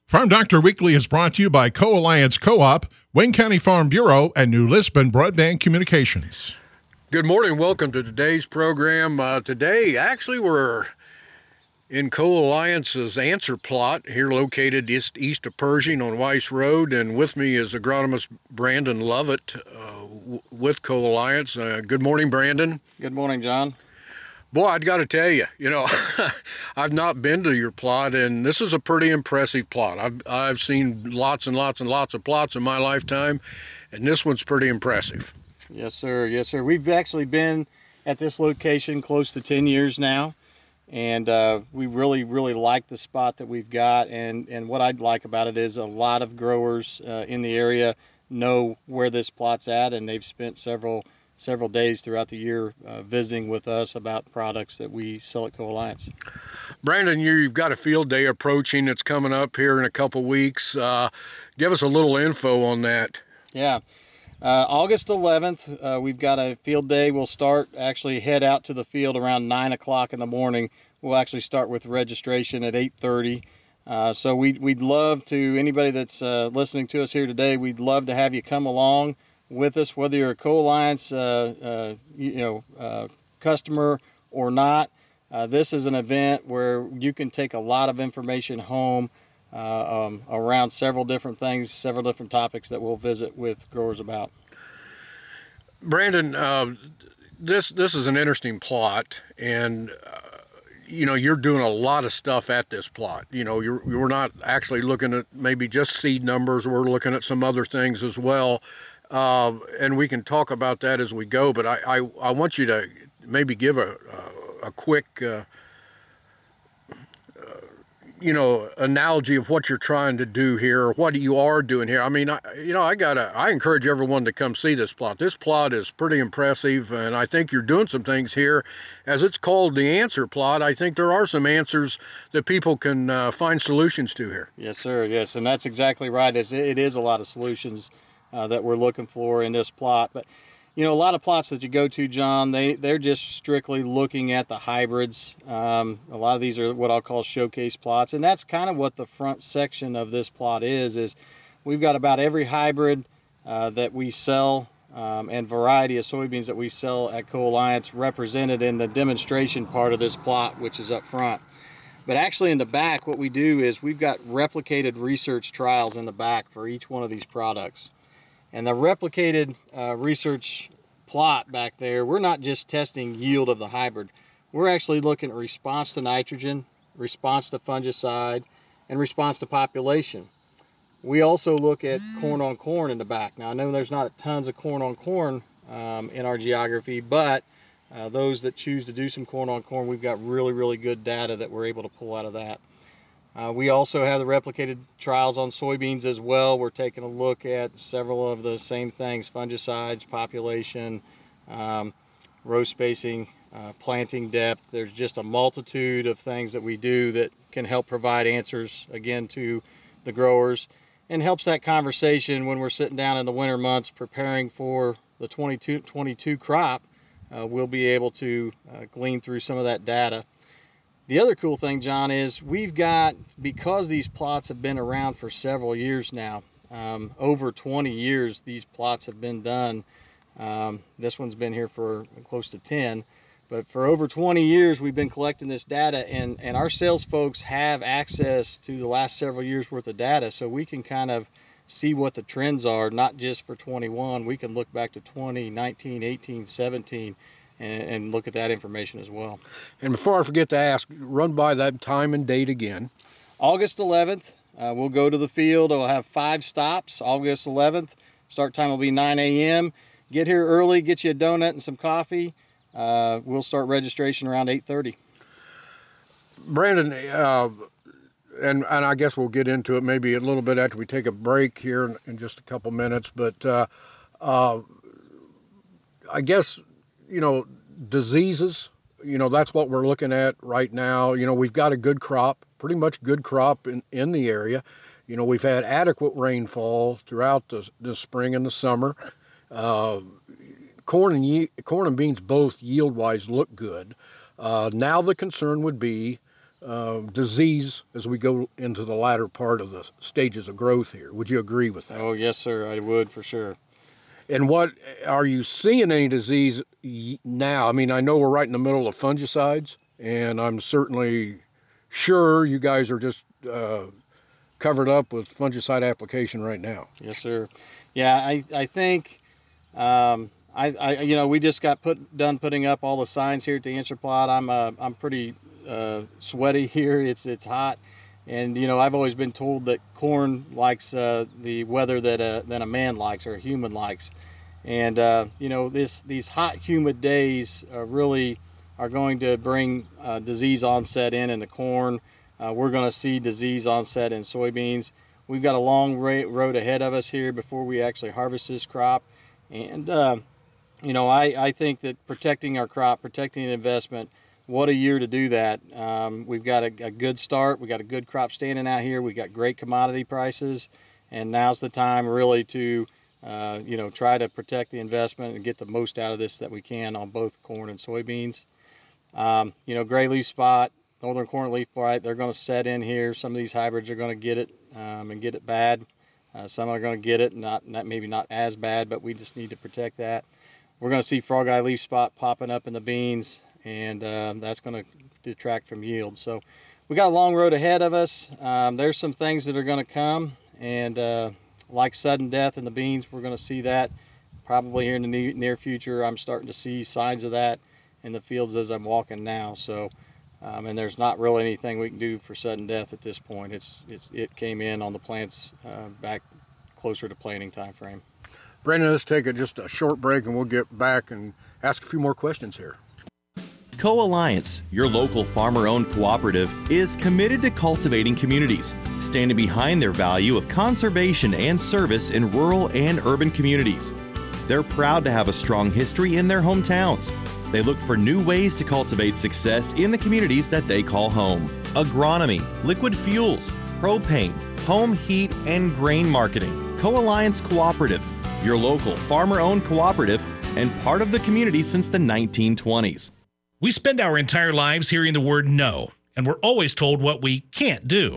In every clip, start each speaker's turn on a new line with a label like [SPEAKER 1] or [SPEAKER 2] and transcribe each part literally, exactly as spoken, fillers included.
[SPEAKER 1] Farm Doctor Weekly is brought to you by Co-Alliance Co-op, Wayne County Farm Bureau, and New Lisbon Broadband Communications.
[SPEAKER 2] Good morning. Welcome to today's program. Uh, today, actually, we're in Co-Alliance's answer plot here located east, east of Pershing on Weiss Road, and with me is agronomist Brandon Lovett uh, w- with Co-Alliance. Uh, good morning, Brandon.
[SPEAKER 3] Good morning, John.
[SPEAKER 2] Boy, I've got to tell you, you know, I've not been to your plot, and this is a pretty impressive plot. I've I've seen lots and lots and lots of plots in my lifetime, and this one's pretty impressive.
[SPEAKER 3] Yes, sir. Yes, sir. We've actually been at this location close to ten years now, and uh, we really, really like the spot that we've got. And, and what I'd like about it is a lot of growers uh, in the area know where this plot's at, and they've spent several several days throughout the year uh, visiting with us about products that we sell at Co-Alliance.
[SPEAKER 2] Brandon, you've got a field day approaching that's coming up here in a couple weeks. Uh, give us a little info on that.
[SPEAKER 3] Yeah. Uh, August eleventh, uh, we've got a field day. We'll start, actually head out to the field around nine o'clock in the morning. We'll actually start with registration at eight thirty. Uh, so we'd, we'd love to, anybody that's uh, listening to us here today, we'd love to have you come along with us, whether you're a Co-Alliance uh, uh, you know, uh, customer or not. Uh, this is an event where you can take a lot of information home uh, um, around several different things, several different topics that we'll visit with growers about.
[SPEAKER 2] Brandon, uh, this this is an interesting plot, and uh, you know, you're doing a lot of stuff at this plot. You know, you're you're not actually looking at maybe just seed numbers. We're looking at some other things as well. Uh, and we can talk about that as we go, but I, I, I want you to maybe give a, a, a quick, uh, uh, you know, analogy of what you're trying to do here, or what you are doing here. I mean, I, you know, I gotta, I encourage everyone to come see this plot. This plot is pretty impressive, and I think you're doing some things here. As it's called the answer plot, I think there are some answers that people can uh, find solutions to here.
[SPEAKER 3] Yes, sir. Yes, and that's exactly right. It's, it is a lot of solutions Uh, that we're looking for in this plot. But you know, a lot of plots that you go to, John, they they're just strictly looking at the hybrids. Um, a lot of these are what I'll call showcase plots, and that's kind of what the front section of this plot is. Is we've got about every hybrid uh, that we sell um, and variety of soybeans that we sell at Co-Alliance represented in the demonstration part of this plot, which is up front. But actually in the back, what we do is we've got replicated research trials in the back for each one of these products. And the replicated uh, research plot back there, we're not just testing yield of the hybrid. We're actually looking at response to nitrogen, response to fungicide, and response to population. We also look at corn on corn in the back. Now, I know there's not tons of corn on corn um, in our geography, but uh, those that choose to do some corn on corn, we've got really, really good data that we're able to pull out of that. Uh, we also have the replicated trials on soybeans as well. We're taking a look at several of the same things: fungicides, population, um, row spacing, uh, planting depth. There's just a multitude of things that we do that can help provide answers, again, to the growers, and helps that conversation when we're sitting down in the winter months preparing for the twenty-two twenty-two crop. Uh, we'll be able to uh, glean through some of that data. The other cool thing, John, is we've got, because these plots have been around for several years now, um, over twenty years these plots have been done. Um, this one's been here for close to ten, but for over twenty years we've been collecting this data, and, and our sales folks have access to the last several years worth of data, so we can kind of see what the trends are, not just for twenty-one. We can look back to twenty, nineteen, eighteen, seventeen, and look at that information as well.
[SPEAKER 2] And before I forget to ask, run by that time and date again.
[SPEAKER 3] August eleventh, uh, we'll go to the field. We'll have five stops. August eleventh, start time will be nine A M Get here early, get you a donut and some coffee. Uh, we'll start registration around eight thirty.
[SPEAKER 2] Brandon, uh, and, and I guess we'll get into it maybe a little bit after we take a break here in, in just a couple minutes, but uh, uh, I guess, you know, diseases, you know, that's what we're looking at right now. You know, we've got a good crop, pretty much good crop in, in the area. You know, we've had adequate rainfall throughout the, the spring and the summer. Uh, corn and ye- corn and beans both yield-wise look good. Uh, now the concern would be uh, disease as we go into the latter part of the stages of growth here. Would you agree with that?
[SPEAKER 3] Oh, yes, sir. I would for sure.
[SPEAKER 2] And what are you seeing any disease now? I mean, I know we're right in the middle of fungicides, and I'm certainly sure you guys are just uh, covered up with fungicide application right now.
[SPEAKER 3] Yes, sir. Yeah, I I think, um, I, I you know we just got put done putting up all the signs here at the answer plot. I'm uh, I'm pretty uh, sweaty here. It's it's hot. And, you know, I've always been told that corn likes uh, the weather that a, that a man likes or a human likes. And, uh, you know, this these hot, humid days uh, really are going to bring uh, disease onset in in the corn. Uh, we're going to see disease onset in soybeans. We've got a long road ahead of us here before we actually harvest this crop. And, uh, you know, I, I think that protecting our crop, protecting the investment, what a year to do that. Um, we've got a, a good start. We got a good crop standing out here. We got great commodity prices, and now's the time really to, uh, you know, try to protect the investment and get the most out of this that we can on both corn and soybeans. Um, you know, gray leaf spot, northern corn leaf blight, they're going to set in here. Some of these hybrids are going to get it um, and get it bad. Uh, some are going to get it, not, not maybe not as bad, but we just need to protect that. We're going to see frog eye leaf spot popping up in the beans, and uh, that's going to detract from yield. So we got a long road ahead of us. Um, there's some things that are going to come, and uh, like sudden death in the beans, we're going to see that probably here in the near future. I'm starting to see signs of that in the fields as I'm walking now. So, um, and there's not really anything we can do for sudden death at this point. It's, it's it came in on the plants uh, back closer to planting time frame.
[SPEAKER 2] Brandon, let's take a, just a short break, and we'll get back and ask a few more questions here.
[SPEAKER 4] Co-Alliance, your local farmer-owned cooperative, is committed to cultivating communities, standing behind their value of conservation and service in rural and urban communities. They're proud to have a strong history in their hometowns. They look for new ways to cultivate success in the communities that they call home. Agronomy, liquid fuels, propane, home heat, and grain marketing. Co-Alliance Cooperative, your local farmer-owned cooperative and part of the community since the nineteen twenties.
[SPEAKER 5] We spend our entire lives hearing the word no, and we're always told what we can't do.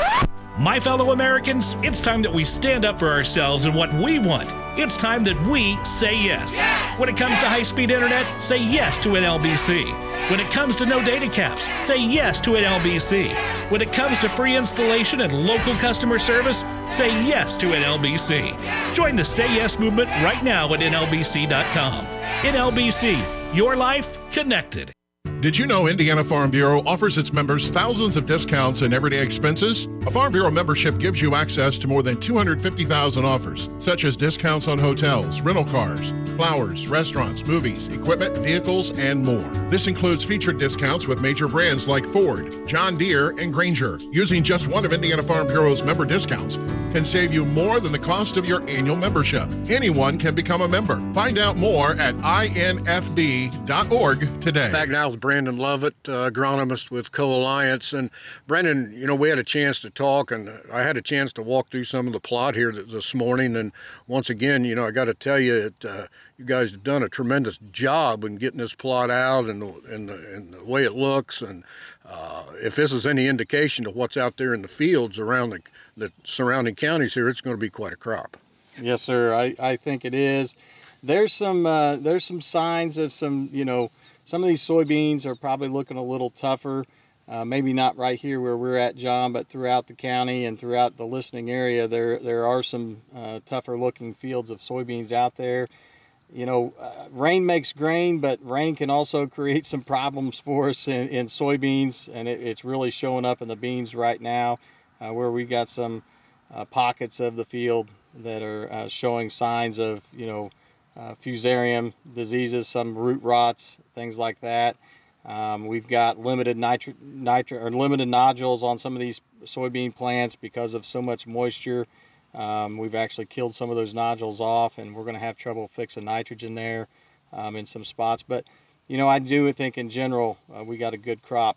[SPEAKER 5] My fellow Americans, it's time that we stand up for ourselves and what we want. It's time that we say yes. yes! When it comes to high-speed internet, say yes to an L B C. When it comes to no data caps, say yes to an L B C. When it comes to free installation and local customer service, say yes to an L B C. Join the Say Yes movement right now at N L B C dot com. N L B C, your life connected.
[SPEAKER 1] Did you know Indiana Farm Bureau offers its members thousands of discounts and everyday expenses? A Farm Bureau membership gives you access to more than two hundred fifty thousand offers, such as discounts on hotels, rental cars, flowers, restaurants, movies, equipment, vehicles, and more. This includes featured discounts with major brands like Ford, John Deere, and Grainger. Using just one of Indiana Farm Bureau's member discounts can save you more than the cost of your annual membership. Anyone can become a member. Find out more at I N F B dot org today.
[SPEAKER 2] Back now with Brandon Lovett, uh, agronomist with Co-Alliance. And Brandon, you know, we had a chance to talk, and I had a chance to walk through some of the plot here this morning. And once again, you know, I got to tell you, it, uh, you guys have done a tremendous job in getting this plot out and, and, and the way it looks. And uh, if this is any indication of what's out there in the fields around the, the surrounding counties here, it's going to be quite a crop.
[SPEAKER 3] Yes, sir. I, I think it is. There's some uh, there's some signs of some, you know, some of these soybeans are probably looking a little tougher. Uh, maybe not right here where we're at, John, but throughout the county and throughout the listening area, there there are some uh, tougher looking fields of soybeans out there. You know, uh, rain makes grain, but rain can also create some problems for us in, in soybeans, and it, it's really showing up in the beans right now, uh, where we got some uh, pockets of the field that are uh, showing signs of, you know, uh, fusarium diseases, some root rots, things like that. Um, we've got limited nitri- nitri- or limited nodules on some of these soybean plants because of so much moisture. Um, we've actually killed some of those nodules off, and we're going to have trouble fixing nitrogen there um, in some spots. But, you know, I do think in general uh, we got a good crop.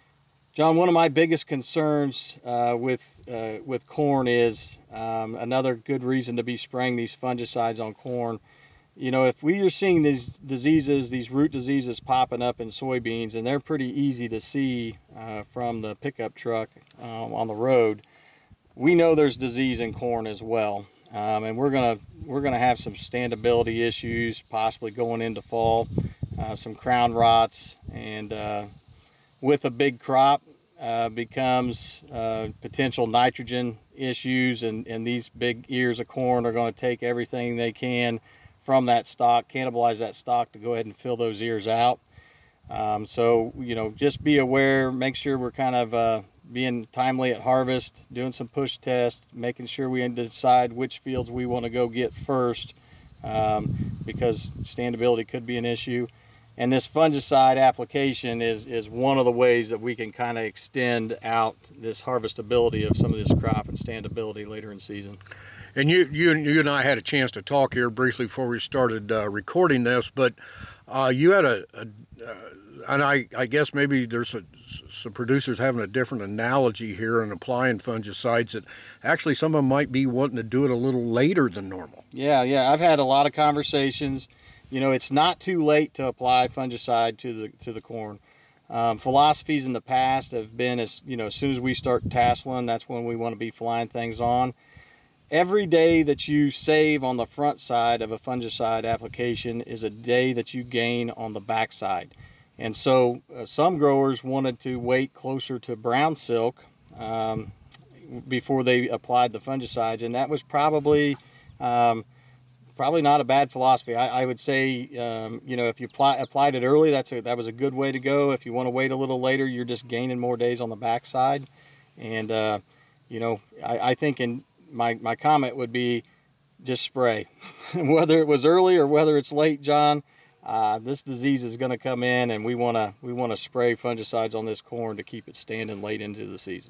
[SPEAKER 3] John, one of my biggest concerns uh, with uh, with corn is um, another good reason to be spraying these fungicides on corn you know, if we are seeing these diseases, these root diseases popping up in soybeans, and they're pretty easy to see uh, from the pickup truck um, on the road, we know there's disease in corn as well. Um, and we're gonna we're gonna have some standability issues, possibly going into fall, uh, some crown rots, and uh, with a big crop uh, becomes uh, potential nitrogen issues, and, and these big ears of corn are going to take everything they can from that stock, cannibalize that stock to go ahead and fill those ears out. Um, so, you know, just be aware, make sure we're kind of uh, being timely at harvest, doing some push tests, making sure we decide which fields we want to go get first, um, because standability could be an issue. And this fungicide application is, is one of the ways that we can kind of extend out this harvestability of some of this crop and standability later in season.
[SPEAKER 2] And you, you, you and I had a chance to talk here briefly before we started uh, recording this, but uh, you had a, a uh, and I, I guess maybe there's a, some producers having a different analogy here and applying fungicides that actually some of them might be wanting to do it a little later than normal.
[SPEAKER 3] Yeah, yeah, I've had a lot of conversations. You know, it's not too late to apply fungicide to the to the corn. Um, philosophies in the past have been, as you know, as soon as we start tasseling, that's when we want to be flying things on. Every day that you save on the front side of a fungicide application is a day that you gain on the back side. And so uh, some growers wanted to wait closer to brown silk um, before they applied the fungicides, and that was probably um, probably not a bad philosophy. I, I would say, um, you know, if you apply, applied it early, that's a, that was a good way to go. If you want to wait a little later, you're just gaining more days on the back side. And, uh, you know, I, I think in my, my comment would be just spray. Whether it was early or whether it's late, John, uh, this disease is going to come in, and we want to we want to spray fungicides on this corn to keep it standing late into the season.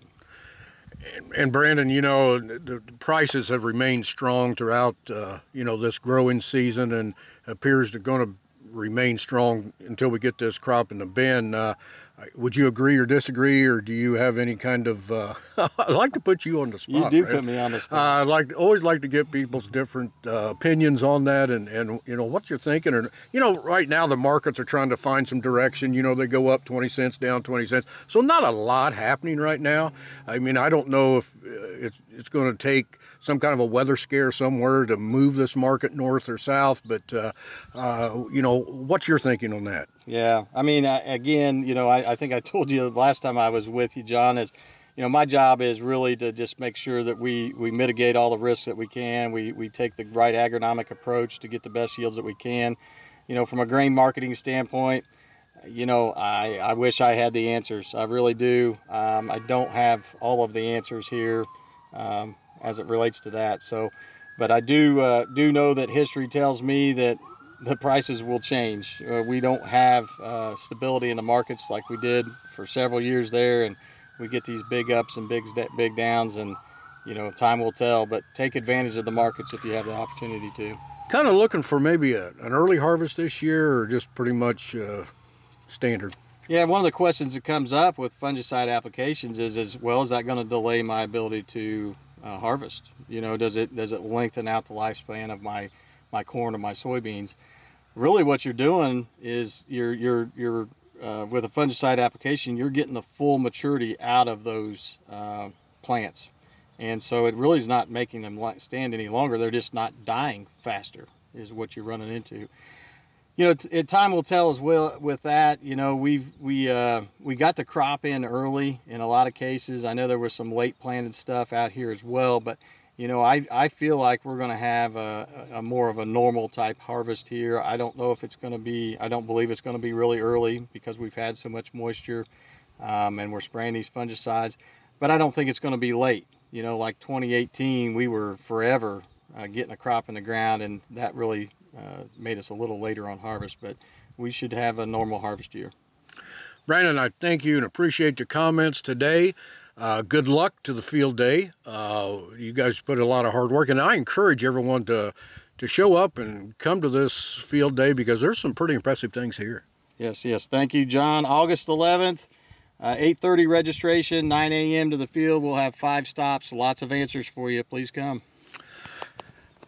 [SPEAKER 2] And, and Brandon, you know, the, the prices have remained strong throughout, uh, you know, this growing season, and appears to going to remain strong until we get this crop in the bin. Uh, would you agree or disagree, or do you have any kind of? Uh, I like to put you on the spot.
[SPEAKER 3] You do
[SPEAKER 2] right?
[SPEAKER 3] put me on the spot.
[SPEAKER 2] Uh, I like always like to get people's different uh, opinions on that, and and you know what you're thinking. And you know, right now the markets are trying to find some direction. You know, they go up twenty cents, down twenty cents. So not a lot happening right now. I mean, I don't know if it's it's going to take some kind of a weather scare somewhere to move this market north or south. But uh, uh, you know, what's your thinking on that?
[SPEAKER 3] Yeah, I mean, I, again, you know, I, I think I told you the last time I was with you, John, is, you know, my job is really to just make sure that we, we mitigate all the risks that we can. We, we take the right agronomic approach to get the best yields that we can. You know, from a grain marketing standpoint, you know, I, I wish I had the answers. I really do. Um, I don't have all of the answers here um, as it relates to that. So, but I do uh, do know that history tells me that the prices will change. Uh, we don't have uh, stability in the markets like we did for several years there, and we get these big ups and big big downs, and you know, time will tell. But take advantage of the markets if you have the opportunity to.
[SPEAKER 2] Kind of looking for maybe a, an early harvest this year, or just pretty much uh, standard?
[SPEAKER 3] Yeah, one of the questions that comes up with fungicide applications is, as well, is that going to delay my ability to uh, harvest? You know, does it does it lengthen out the lifespan of my my corn or my soybeans? Really what you're doing is you're you're you're uh, with a fungicide application, you're getting the full maturity out of those uh, plants, and so it really is not making them stand any longer. They're just not dying faster is what you're running into. You know, t- it, time will tell as well with that. You know, we've we uh, we got the crop in early in a lot of cases. I know there was some late planted stuff out here as well, but you know, I, I feel like we're going to have a, a more of a normal type harvest here. I don't know if it's going to be, I don't believe it's going to be really early because we've had so much moisture um, and we're spraying these fungicides, but I don't think it's going to be late. You know, like twenty eighteen, we were forever uh, getting a crop in the ground, and that really uh, made us a little later on harvest, but we should have a normal harvest year.
[SPEAKER 2] Brandon, I thank you and appreciate your comments today. Uh, good luck to the field day. Uh, you guys put a lot of hard work, and I encourage everyone to to show up and come to this field day because there's some pretty impressive things here.
[SPEAKER 3] Yes, yes. Thank you, John. August eleventh, uh, eight thirty registration, nine a.m. to the field. We'll have five stops, lots of answers for you. Please come.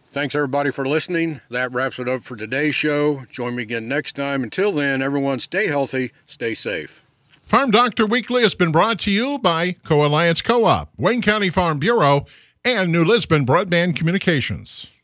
[SPEAKER 2] Thanks, everybody, for listening. That wraps it up for today's show. Join me again next time. Until then, everyone stay healthy, stay safe.
[SPEAKER 1] Farm Doctor Weekly has been brought to you by Co-Alliance Co-op, Wayne County Farm Bureau, and New Lisbon Broadband Communications.